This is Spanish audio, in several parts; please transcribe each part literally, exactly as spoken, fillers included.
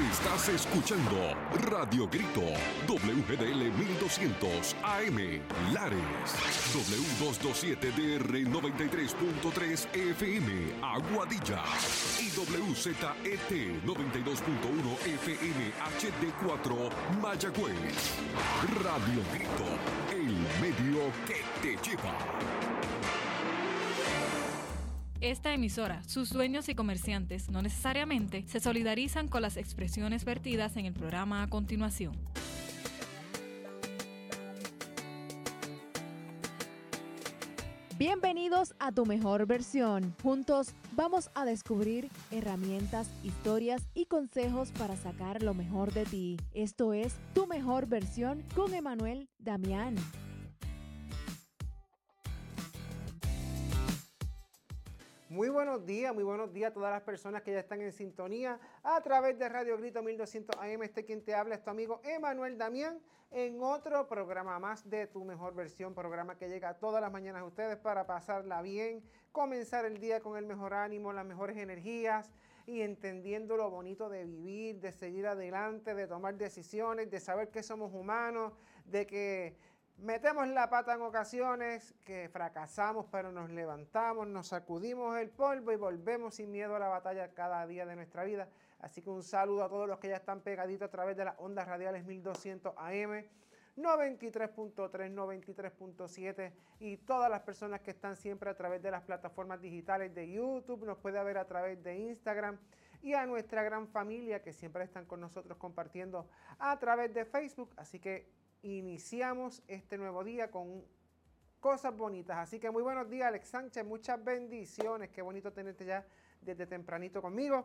Estás escuchando Radio Grito, W G D L mil doscientos A M, Lares, W doscientos veintisiete D R noventa y tres punto tres F M, Aguadilla, y W Z E T noventa y dos punto uno F M H D cuatro, Mayagüez. Radio Grito, el medio que te lleva. Esta emisora, sus dueños y comerciantes no necesariamente se solidarizan con las expresiones vertidas en el programa a continuación. Bienvenidos a Tu Mejor Versión. Juntos vamos a descubrir herramientas, historias y consejos para sacar lo mejor de ti. Esto es Tu Mejor Versión con Emanuel Damián. Muy buenos días, muy buenos días a todas las personas que ya están en sintonía a través de Radio Grito mil doscientos A M. Este quien te habla es tu amigo Emanuel Damián en otro programa más de Tu Mejor Versión, programa que llega todas las mañanas a ustedes para pasarla bien, comenzar el día con el mejor ánimo, las mejores energías y entendiendo lo bonito de vivir, de seguir adelante, de tomar decisiones, de saber que somos humanos, de que metemos la pata en ocasiones, que fracasamos pero nos levantamos, nos sacudimos el polvo y volvemos sin miedo a la batalla cada día de nuestra vida. Así que un saludo a todos los que ya están pegaditos a través de las ondas radiales mil doscientos A M, noventa y tres punto tres, noventa y tres punto siete y todas las personas que están siempre a través de las plataformas digitales de YouTube, nos puede ver a través de Instagram y a nuestra gran familia que siempre están con nosotros compartiendo a través de Facebook. Así que iniciamos este nuevo día con cosas bonitas. Así que muy buenos días, Alex Sánchez. Muchas bendiciones. Qué bonito tenerte ya desde tempranito conmigo.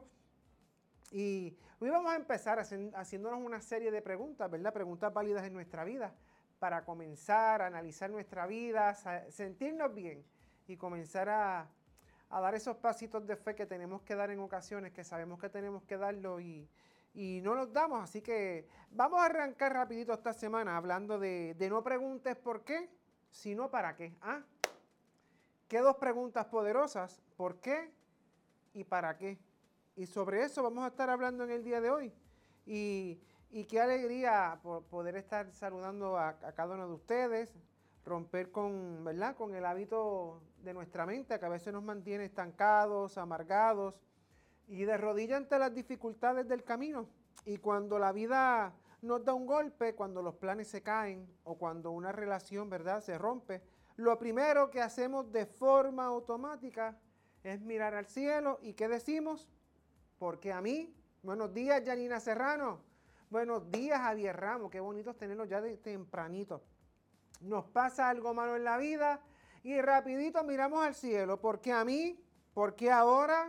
Y hoy vamos a empezar haciéndonos una serie de preguntas, ¿verdad? Preguntas válidas en nuestra vida para comenzar a analizar nuestra vida, sentirnos bien y comenzar a, a dar esos pasitos de fe que tenemos que dar en ocasiones, que sabemos que tenemos que darlo y Y no nos damos, así que vamos a arrancar rapidito esta semana hablando de, de no preguntes por qué, sino para qué. ¿Ah? ¿Qué dos preguntas poderosas? ¿Por qué y para qué? Y sobre eso vamos a estar hablando en el día de hoy. Y, y qué alegría por poder estar saludando a, a cada uno de ustedes, romper con, ¿verdad? con el hábito de nuestra mente que a veces nos mantiene estancados, amargados, y de rodillas ante las dificultades del camino. Y cuando la vida nos da un golpe, cuando los planes se caen o cuando una relación, ¿verdad?, se rompe, lo primero que hacemos de forma automática es mirar al cielo. ¿Y qué decimos? Porque a mí, buenos días, Yanina Serrano. Buenos días, Javier Ramos. Qué bonito tenerlos ya de tempranito. Nos pasa algo malo en la vida y rapidito miramos al cielo. ¿Por qué a mí? ¿Por qué ahora?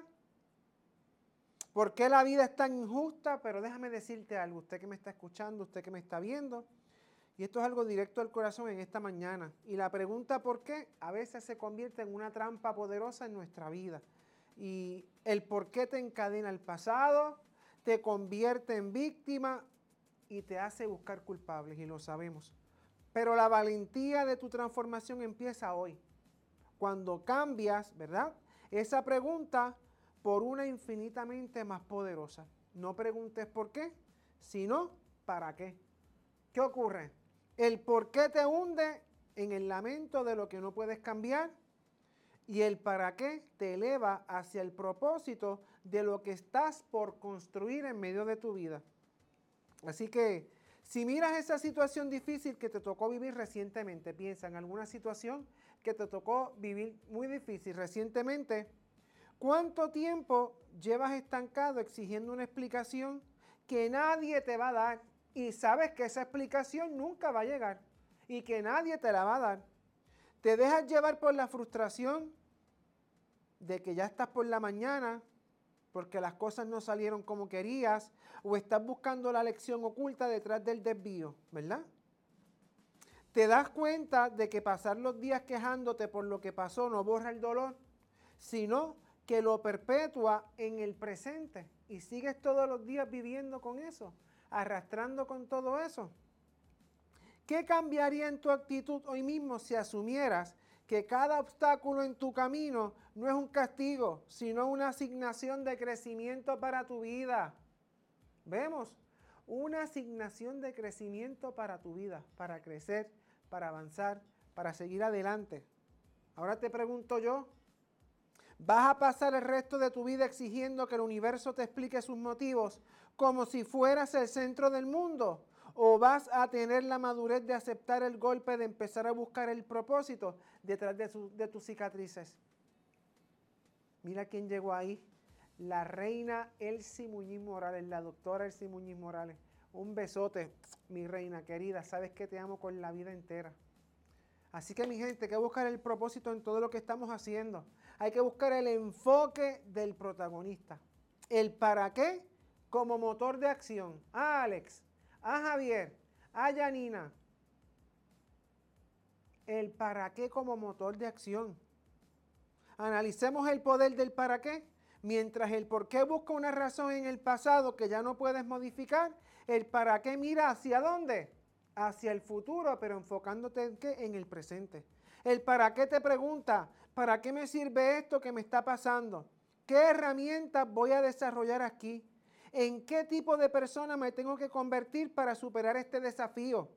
¿Por qué la vida es tan injusta? Pero déjame decirte algo, usted que me está escuchando, usted que me está viendo, y esto es algo directo al corazón en esta mañana. Y la pregunta ¿por qué? A veces se convierte en una trampa poderosa en nuestra vida. Y el por qué te encadena al pasado, te convierte en víctima y te hace buscar culpables, y lo sabemos. Pero la valentía de tu transformación empieza hoy. Cuando cambias, ¿verdad?, esa pregunta por una infinitamente más poderosa. No preguntes por qué, sino para qué. ¿Qué ocurre? El por qué te hunde en el lamento de lo que no puedes cambiar y el para qué te eleva hacia el propósito de lo que estás por construir en medio de tu vida. Así que si miras esa situación difícil que te tocó vivir recientemente, piensa en alguna situación que te tocó vivir muy difícil recientemente. ¿Cuánto tiempo llevas estancado exigiendo una explicación que nadie te va a dar? Y sabes que esa explicación nunca va a llegar y que nadie te la va a dar. ¿Te dejas llevar por la frustración de que ya estás por la mañana porque las cosas no salieron como querías o estás buscando la lección oculta detrás del desvío, ¿verdad? ¿Te das cuenta de que pasar los días quejándote por lo que pasó no borra el dolor, sino que lo perpetúa en el presente y sigues todos los días viviendo con eso, arrastrando con todo eso? ¿Qué cambiaría en tu actitud hoy mismo si asumieras que cada obstáculo en tu camino no es un castigo, sino una asignación de crecimiento para tu vida? Vemos una asignación de crecimiento para tu vida, para crecer, para avanzar, para seguir adelante. Ahora te pregunto yo, ¿vas a pasar el resto de tu vida exigiendo que el universo te explique sus motivos como si fueras el centro del mundo? ¿O vas a tener la madurez de aceptar el golpe, de empezar a buscar el propósito detrás de, su, de tus cicatrices? Mira quién llegó ahí. La reina Elsie Muñiz Morales, la doctora Elsie Muñiz Morales. Un besote, mi reina querida. Sabes que te amo con la vida entera. Así que, mi gente, hay que buscar el propósito en todo lo que estamos haciendo. Hay que buscar el enfoque del protagonista. El para qué como motor de acción. Ah, Alex, a Javier, a Yanina. El para qué como motor de acción. Analicemos el poder del para qué. Mientras el por qué busca una razón en el pasado que ya no puedes modificar, el para qué mira hacia dónde. Hacia el futuro, pero enfocándote en qué, en el presente. El para qué te pregunta, ¿para qué me sirve esto que me está pasando? ¿Qué herramientas voy a desarrollar aquí? ¿En qué tipo de persona me tengo que convertir para superar este desafío?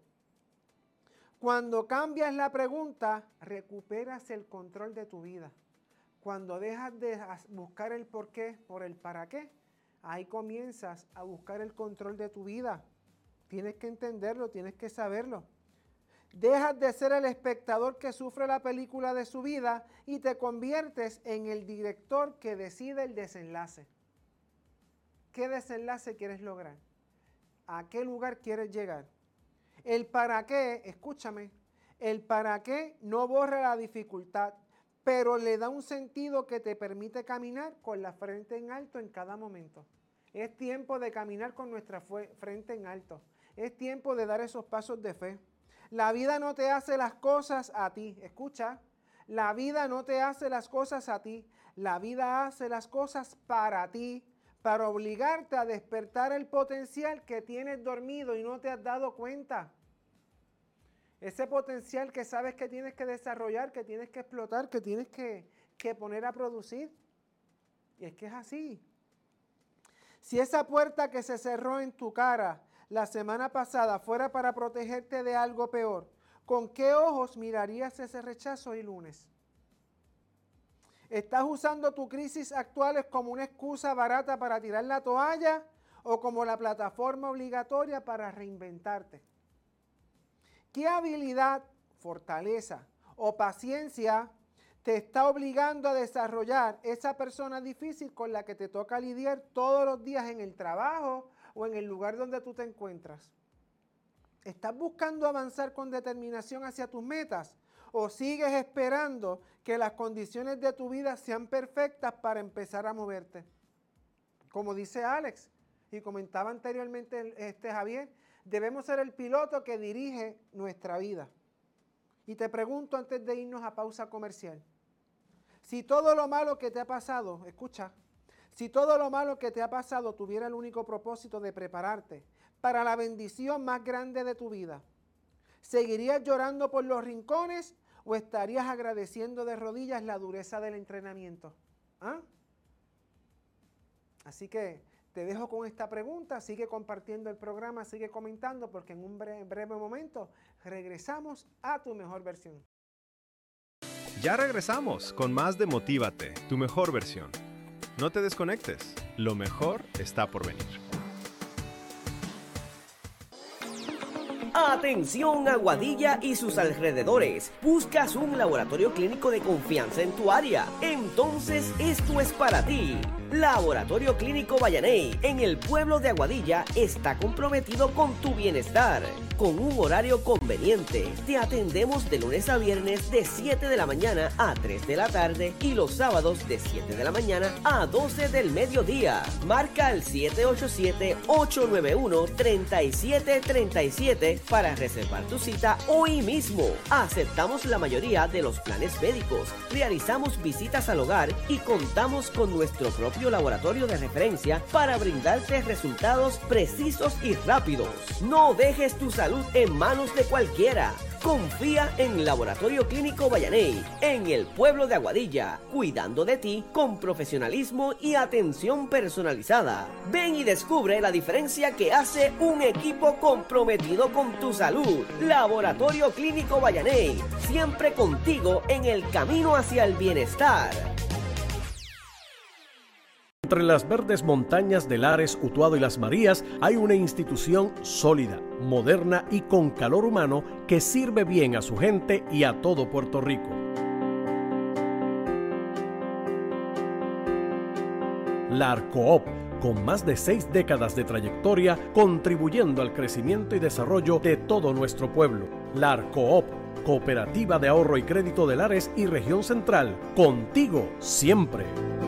Cuando cambias la pregunta, recuperas el control de tu vida. Cuando dejas de buscar el por qué por el para qué, ahí comienzas a buscar el control de tu vida. Tienes que entenderlo, tienes que saberlo. Dejas de ser el espectador que sufre la película de su vida y te conviertes en el director que decide el desenlace. ¿Qué desenlace quieres lograr? ¿A qué lugar quieres llegar? El para qué, escúchame, el para qué no borra la dificultad, pero le da un sentido que te permite caminar con la frente en alto en cada momento. Es tiempo de caminar con nuestra frente en alto. Es tiempo de dar esos pasos de fe. La vida no te hace las cosas a ti. Escucha, la vida no te hace las cosas a ti. La vida hace las cosas para ti, para obligarte a despertar el potencial que tienes dormido y no te has dado cuenta. Ese potencial que sabes que tienes que desarrollar, que tienes que explotar, que tienes que, que poner a producir. Y es que es así. Si esa puerta que se cerró en tu cara la semana pasada fuera para protegerte de algo peor, ¿con qué ojos mirarías ese rechazo hoy lunes? ¿Estás usando tu crisis actuales como una excusa barata para tirar la toalla o como la plataforma obligatoria para reinventarte? ¿Qué habilidad, fortaleza o paciencia te está obligando a desarrollar esa persona difícil con la que te toca lidiar todos los días en el trabajo o en el lugar donde tú te encuentras? ¿Estás buscando avanzar con determinación hacia tus metas o sigues esperando que las condiciones de tu vida sean perfectas para empezar a moverte? Como dice Alex y comentaba anteriormente este Javier, debemos ser el piloto que dirige nuestra vida. Y te pregunto antes de irnos a pausa comercial, si todo lo malo que te ha pasado, escucha, si todo lo malo que te ha pasado tuviera el único propósito de prepararte para la bendición más grande de tu vida, ¿seguirías llorando por los rincones o estarías agradeciendo de rodillas la dureza del entrenamiento? ¿Ah? Así que te dejo con esta pregunta, sigue compartiendo el programa, sigue comentando, porque en un breve, breve momento regresamos a Tu Mejor Versión. Ya regresamos con más de Motívate, Tu Mejor Versión. No te desconectes, lo mejor está por venir. Atención Aguadilla y sus alrededores. ¿Buscas un laboratorio clínico de confianza en tu área? Entonces esto es para ti. Laboratorio Clínico Vallaney, en el pueblo de Aguadilla, está comprometido con tu bienestar. Con un horario conveniente, te atendemos de lunes a viernes de siete de la mañana a tres de la tarde y los sábados de siete de la mañana a doce del mediodía. Marca el siete ocho siete, ocho nueve uno, tres siete tres siete para reservar tu cita hoy mismo. Aceptamos la mayoría de los planes médicos, realizamos visitas al hogar y contamos con nuestro propio laboratorio de referencia para brindarte resultados precisos y rápidos. No dejes tu salud salud en manos de cualquiera. Confía en Laboratorio Clínico Vallaney, en el pueblo de Aguadilla, cuidando de ti con profesionalismo y atención personalizada. Ven y descubre la diferencia que hace un equipo comprometido con tu salud. Laboratorio Clínico Vallaney, siempre contigo en el camino hacia el bienestar. Entre las verdes montañas de Lares, Utuado y Las Marías hay una institución sólida, moderna y con calor humano que sirve bien a su gente y a todo Puerto Rico. La ARCOOP, con más de seis décadas de trayectoria, contribuyendo al crecimiento y desarrollo de todo nuestro pueblo. La ARCOOP, Cooperativa de Ahorro y Crédito de Lares y Región Central, contigo siempre.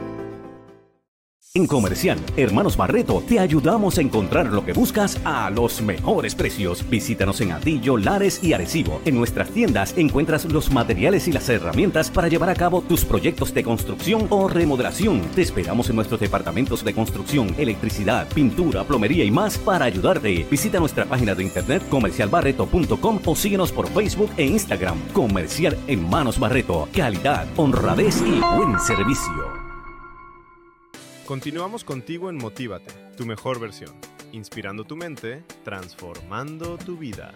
En Comercial Hermanos Barreto te ayudamos a encontrar lo que buscas a los mejores precios. Visítanos en Atillo, Lares y Arecibo. En nuestras tiendas encuentras los materiales y las herramientas para llevar a cabo tus proyectos de construcción o remodelación. Te esperamos en nuestros departamentos de construcción, electricidad, pintura, plomería y más para ayudarte. Visita nuestra página de internet comercial barreto punto com o síguenos por Facebook e Instagram. Comercial Hermanos Barreto. Calidad, honradez y buen servicio. Continuamos contigo en Motívate, tu mejor versión. Inspirando tu mente, transformando tu vida.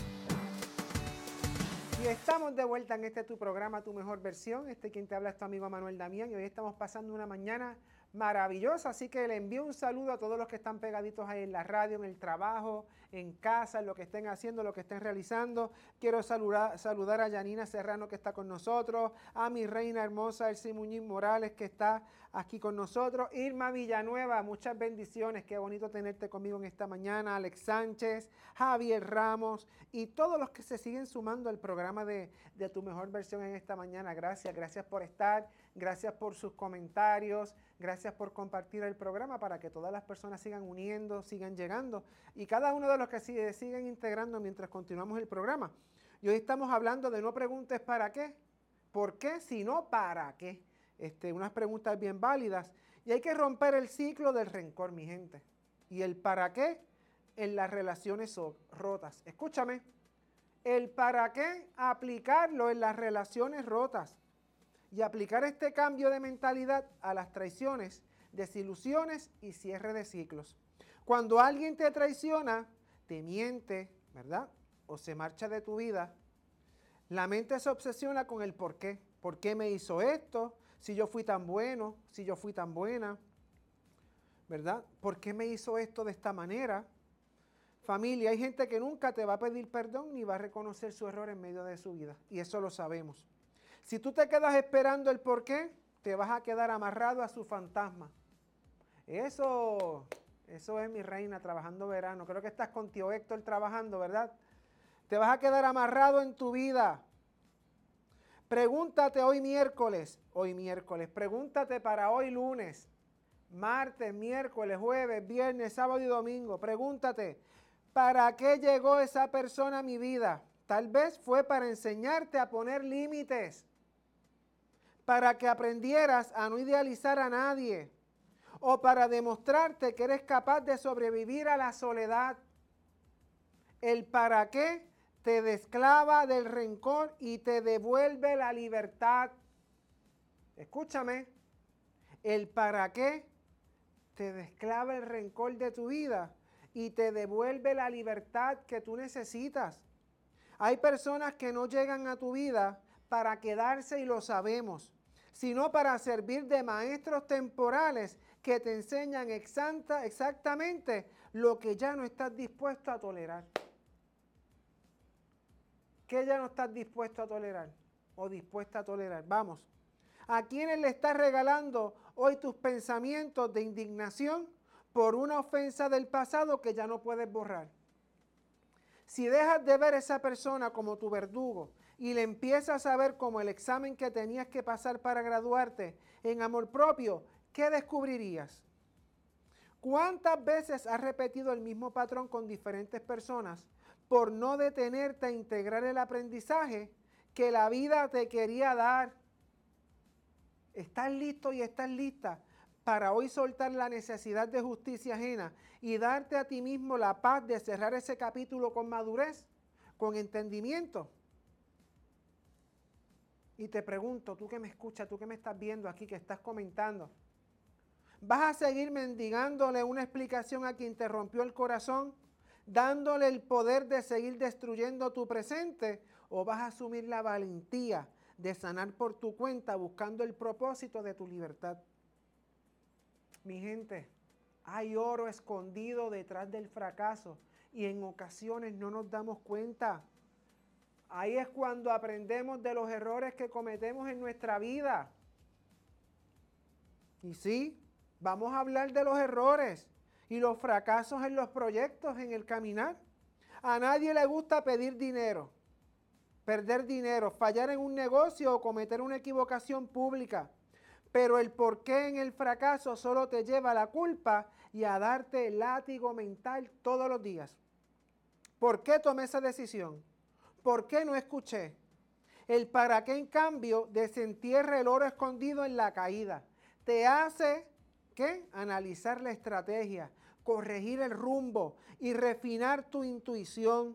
Y estamos de vuelta en este tu programa, Tu Mejor Versión. Este quien te habla es tu amigo Manuel Damián y hoy estamos pasando una mañana maravillosa, así que le envío un saludo a todos los que están pegaditos ahí en la radio, en el trabajo, en casa, en lo que estén haciendo, lo que estén realizando. Quiero saludar, saludar a Yanina Serrano que está con nosotros, a mi reina hermosa Elsie Muñiz Morales que está aquí con nosotros, Irma Villanueva, muchas bendiciones, qué bonito tenerte conmigo en esta mañana, Alex Sánchez, Javier Ramos y todos los que se siguen sumando al programa de, de Tu Mejor Versión en esta mañana. Gracias, gracias por estar, gracias por sus comentarios, gracias por compartir el programa para que todas las personas sigan uniendo, sigan llegando y cada uno de los que sigue, siguen integrando mientras continuamos el programa. Y hoy estamos hablando de no preguntes para qué, por qué, sino para qué. Este, unas preguntas bien válidas y hay que romper el ciclo del rencor, mi gente. Y el para qué en las relaciones rotas. Escúchame, el para qué aplicarlo en las relaciones rotas y aplicar este cambio de mentalidad a las traiciones, desilusiones y cierre de ciclos. Cuando alguien te traiciona, te miente, ¿verdad? O se marcha de tu vida, la mente se obsesiona con el por qué. ¿Por qué me hizo esto? Si yo fui tan bueno, si yo fui tan buena, ¿verdad? ¿Por qué me hizo esto de esta manera? Familia, hay gente que nunca te va a pedir perdón ni va a reconocer su error en medio de su vida. Y eso lo sabemos. Si tú te quedas esperando el por qué, te vas a quedar amarrado a su fantasma. Eso, eso es mi reina trabajando verano. Creo que estás con tío Héctor trabajando, ¿verdad? Te vas a quedar amarrado en tu vida. Pregúntate hoy miércoles, hoy miércoles, pregúntate para hoy lunes, martes, miércoles, jueves, viernes, sábado y domingo. Pregúntate, ¿para qué llegó esa persona a mi vida? Tal vez fue para enseñarte a poner límites, para que aprendieras a no idealizar a nadie, o para demostrarte que eres capaz de sobrevivir a la soledad. El para qué te desclava del rencor y te devuelve la libertad. Escúchame, el para qué te desclava el rencor de tu vida y te devuelve la libertad que tú necesitas. Hay personas que no llegan a tu vida para quedarse y lo sabemos, sino para servir de maestros temporales que te enseñan exacta, exactamente lo que ya no estás dispuesto a tolerar. ¿Qué ya no estás dispuesto a tolerar o dispuesta a tolerar? Vamos, ¿a quiénes le estás regalando hoy tus pensamientos de indignación por una ofensa del pasado que ya no puedes borrar? Si dejas de ver a esa persona como tu verdugo y le empiezas a ver como el examen que tenías que pasar para graduarte en amor propio, ¿qué descubrirías? ¿Cuántas veces has repetido el mismo patrón con diferentes personas por no detenerte a integrar el aprendizaje que la vida te quería dar? ¿Estás listo y estás lista para hoy soltar la necesidad de justicia ajena y darte a ti mismo la paz de cerrar ese capítulo con madurez, con entendimiento. Y te pregunto, tú que me escuchas, tú que me estás viendo aquí, que estás comentando, ¿vas a seguir mendigándole una explicación a quien te rompió el corazón, dándole el poder de seguir destruyendo tu presente, o vas a asumir la valentía de sanar por tu cuenta buscando el propósito de tu libertad? Mi gente, hay oro escondido detrás del fracaso y en ocasiones no nos damos cuenta. Ahí es cuando aprendemos de los errores que cometemos en nuestra vida. Y sí, vamos a hablar de los errores y los fracasos en los proyectos, en el caminar. A nadie le gusta pedir dinero, perder dinero, fallar en un negocio o cometer una equivocación pública. Pero el porqué en el fracaso solo te lleva a la culpa y a darte el látigo mental todos los días. ¿Por qué tomé esa decisión? ¿Por qué no escuché? El para qué, en cambio, desentierra el oro escondido en la caída. Te hace, ¿qué? Analizar la estrategia, corregir el rumbo y refinar tu intuición.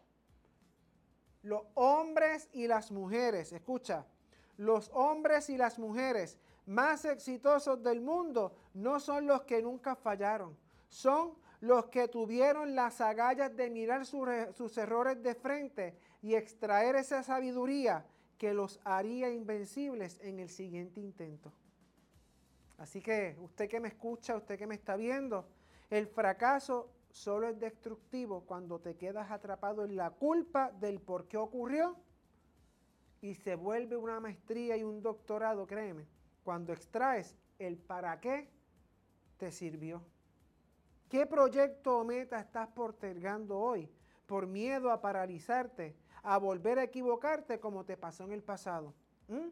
Los hombres y las mujeres, escucha, los hombres y las mujeres más exitosos del mundo no son los que nunca fallaron, son los que tuvieron las agallas de mirar sus, sus errores de frente y extraer esa sabiduría que los haría invencibles en el siguiente intento. Así que usted que me escucha, usted que me está viendo, el fracaso solo es destructivo cuando te quedas atrapado en la culpa del por qué ocurrió y se vuelve una maestría y un doctorado, créeme, cuando extraes el para qué te sirvió. ¿Qué proyecto o meta estás postergando hoy por miedo a paralizarte, a volver a equivocarte como te pasó en el pasado? ¿Mm?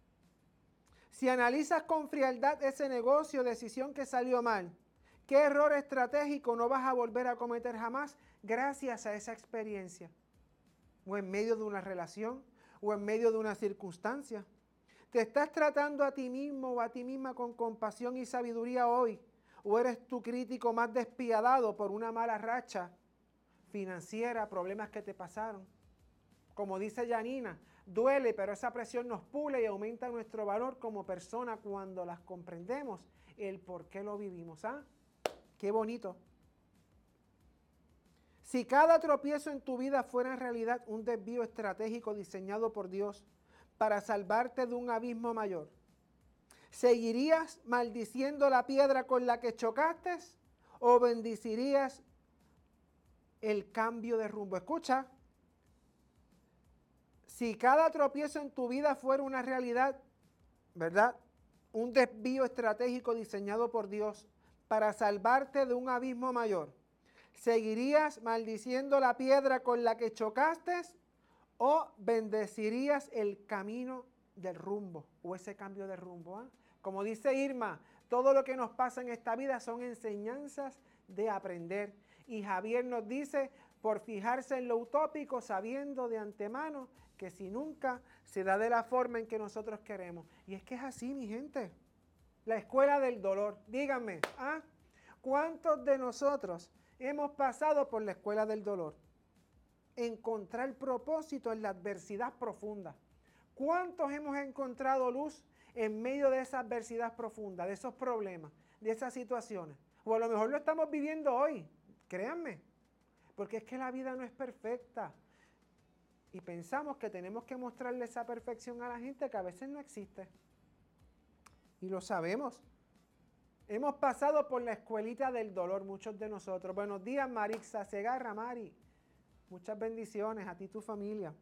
Si analizas con frialdad ese negocio o decisión que salió mal, ¿qué error estratégico no vas a volver a cometer jamás gracias a esa experiencia? O en medio de una relación, o en medio de una circunstancia. ¿Te estás tratando a ti mismo o a ti misma con compasión y sabiduría hoy? ¿O eres tu crítico más despiadado por una mala racha financiera, problemas que te pasaron? Como dice Yanina, duele, pero esa presión nos pule y aumenta nuestro valor como persona cuando las comprendemos, el por qué lo vivimos. ¿Ah? Qué bonito. Si cada tropiezo en tu vida fuera en realidad un desvío estratégico diseñado por Dios para salvarte de un abismo mayor, ¿seguirías maldiciendo la piedra con la que chocaste o bendecirías el cambio de rumbo? Escucha, si cada tropiezo en tu vida fuera una realidad, ¿verdad? Un desvío estratégico diseñado por Dios para salvarte de un abismo mayor, ¿seguirías maldiciendo la piedra con la que chocaste o bendecirías el camino del rumbo o ese cambio de rumbo? ¿Eh? Como dice Irma, todo lo que nos pasa en esta vida son enseñanzas de aprender. Y Javier nos dice, por fijarse en lo utópico, sabiendo de antemano que si nunca se da de la forma en que nosotros queremos. Y es que es así, mi gente. La escuela del dolor. Díganme, ¿ah? ¿Cuántos de nosotros hemos pasado por la escuela del dolor? Encontrar propósito en la adversidad profunda. ¿Cuántos hemos encontrado luz en medio de esa adversidad profunda, de esos problemas, de esas situaciones? O a lo mejor lo estamos viviendo hoy, créanme, porque es que la vida no es perfecta. Y pensamos que tenemos que mostrarle esa perfección a la gente que a veces no existe. Y lo sabemos. Hemos pasado por la escuelita del dolor, muchos de nosotros. Buenos días, Marixa Segarra, Mari. Muchas bendiciones a ti y tu familia.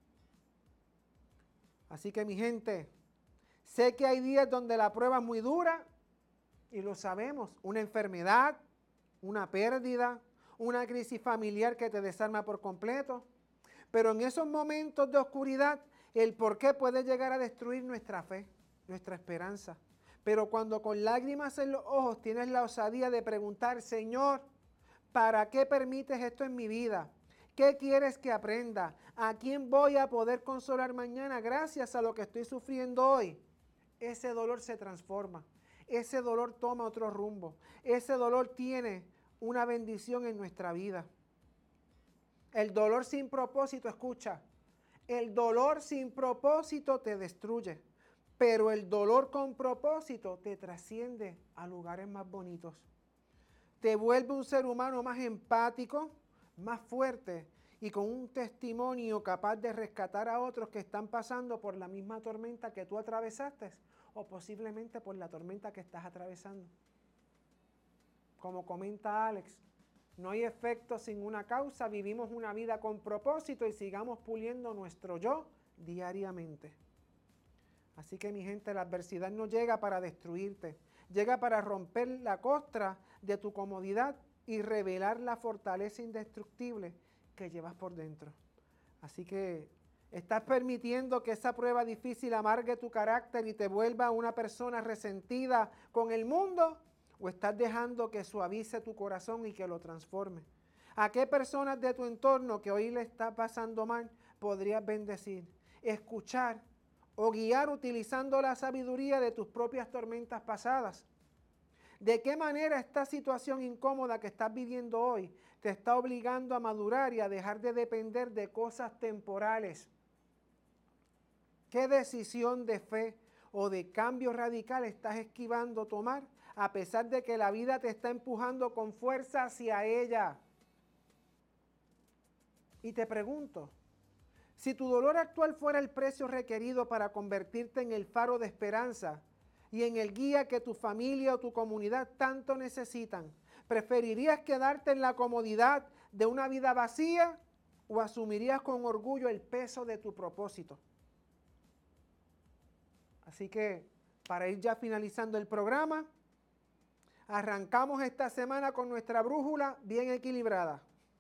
Así que, mi gente, sé que hay días donde la prueba es muy dura y lo sabemos. Una enfermedad, una pérdida, una crisis familiar que te desarma por completo. Pero en esos momentos de oscuridad, el porqué puede llegar a destruir nuestra fe, nuestra esperanza. Pero cuando con lágrimas en los ojos tienes la osadía de preguntar, Señor, ¿para qué permites esto en mi vida? ¿Qué quieres que aprenda? ¿A quién voy a poder consolar mañana gracias a lo que estoy sufriendo hoy? Ese dolor se transforma ese dolor toma otro rumbo. Ese dolor tiene una bendición en nuestra vida. El dolor sin propósito, escucha, el dolor sin propósito te destruye, pero el dolor con propósito te trasciende a lugares más bonitos. Te vuelve un ser humano más empático, más fuerte y con un testimonio capaz de rescatar a otros que están pasando por la misma tormenta que tú atravesaste o posiblemente por la tormenta que estás atravesando. Como comenta Alex, no hay efecto sin una causa, vivimos una vida con propósito y sigamos puliendo nuestro yo diariamente. Así que mi gente, la adversidad no llega para destruirte, llega para romper la costra de tu comodidad y revelar la fortaleza indestructible que llevas por dentro. Así que, ¿estás permitiendo que esa prueba difícil amargue tu carácter y te vuelva una persona resentida con el mundo? ¿O estás dejando que suavice tu corazón y que lo transforme? ¿A qué personas de tu entorno que hoy le está pasando mal podrías bendecir, escuchar o guiar utilizando la sabiduría de tus propias tormentas pasadas? ¿De qué manera esta situación incómoda que estás viviendo hoy te está obligando a madurar y a dejar de depender de cosas temporales? ¿Qué decisión de fe o de cambio radical estás esquivando tomar a pesar de que la vida te está empujando con fuerza hacia ella? Y te pregunto, si tu dolor actual fuera el precio requerido para convertirte en el faro de esperanza y en el guía que tu familia o tu comunidad tanto necesitan, ¿preferirías quedarte en la comodidad de una vida vacía o asumirías con orgullo el peso de tu propósito? Así que, para ir ya finalizando el programa, arrancamos esta semana con nuestra brújula bien equilibrada.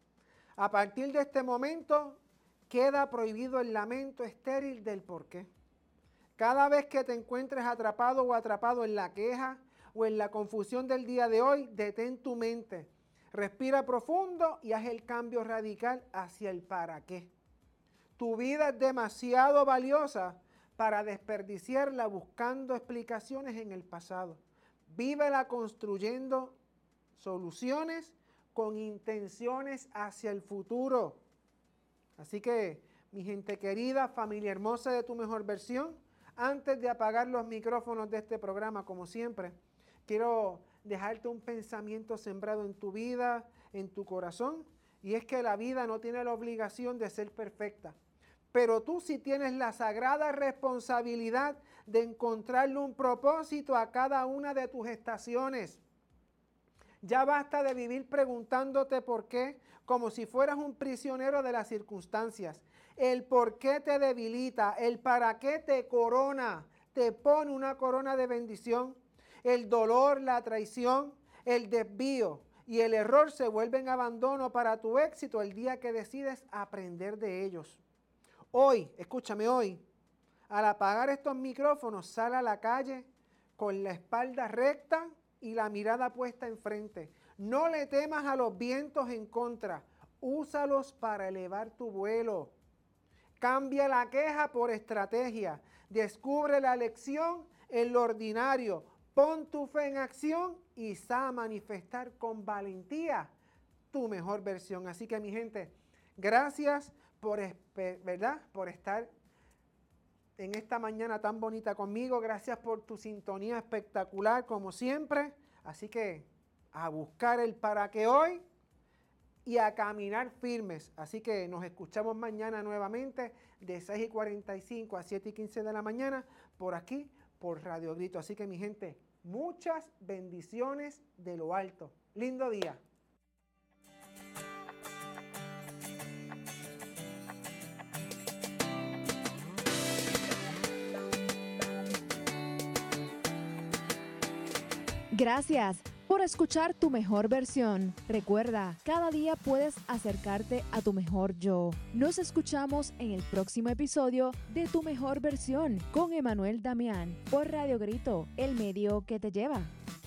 A partir de este momento, queda prohibido el lamento estéril del porqué. Cada vez que te encuentres atrapado o atrapado en la queja o en la confusión del día de hoy, detén tu mente, respira profundo y haz el cambio radical hacia el para qué. Tu vida es demasiado valiosa para desperdiciarla buscando explicaciones en el pasado. Vívela construyendo soluciones con intenciones hacia el futuro. Así que, mi gente querida, familia hermosa de Tu Mejor Versión, antes de apagar los micrófonos de este programa, como siempre, quiero dejarte un pensamiento sembrado en tu vida, en tu corazón, y es que la vida no tiene la obligación de ser perfecta, pero tú sí tienes la sagrada responsabilidad de encontrarle un propósito a cada una de tus estaciones. Ya basta de vivir preguntándote por qué, como si fueras un prisionero de las circunstancias. El por qué te debilita, el para qué te corona, te pone una corona de bendición. El dolor, la traición, el desvío y el error se vuelven abandono para tu éxito el día que decides aprender de ellos. Hoy, escúchame hoy, al apagar estos micrófonos, sal a la calle con la espalda recta y la mirada puesta enfrente. No le temas a los vientos en contra, úsalos para elevar tu vuelo. Cambia la queja por estrategia, descubre la lección en lo ordinario, pon tu fe en acción y sal a manifestar con valentía tu mejor versión. Así que mi gente, gracias por, ¿verdad? por estar en esta mañana tan bonita conmigo. Gracias por tu sintonía espectacular como siempre. Así que a buscar el para qué hoy y a caminar firmes. Así que nos escuchamos mañana nuevamente de seis y cuarenta y cinco a siete y quince de la mañana por aquí, por Radio Grito. Así que mi gente, muchas bendiciones de lo alto. Lindo día. Gracias por escuchar Tu Mejor Versión. Recuerda, cada día puedes acercarte a tu mejor yo. Nos escuchamos en el próximo episodio de Tu Mejor Versión con Emanuel Damián por Radio Grito, el medio que te lleva.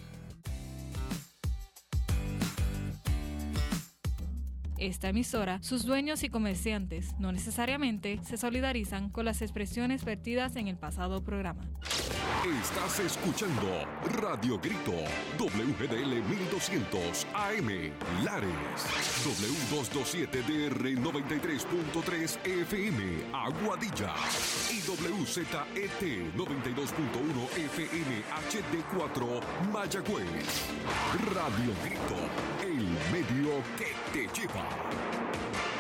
Esta emisora, sus dueños y comerciantes no necesariamente se solidarizan con las expresiones vertidas en el pasado programa. Estás escuchando Radio Grito, W G D L mil doscientos A M, Lares, W doscientos veintisiete D R noventa y tres punto tres F M, Aguadilla, y W Z E T noventa y dos punto uno F M H D cuatro, Mayagüez. Radio Grito, el medio que te lleva.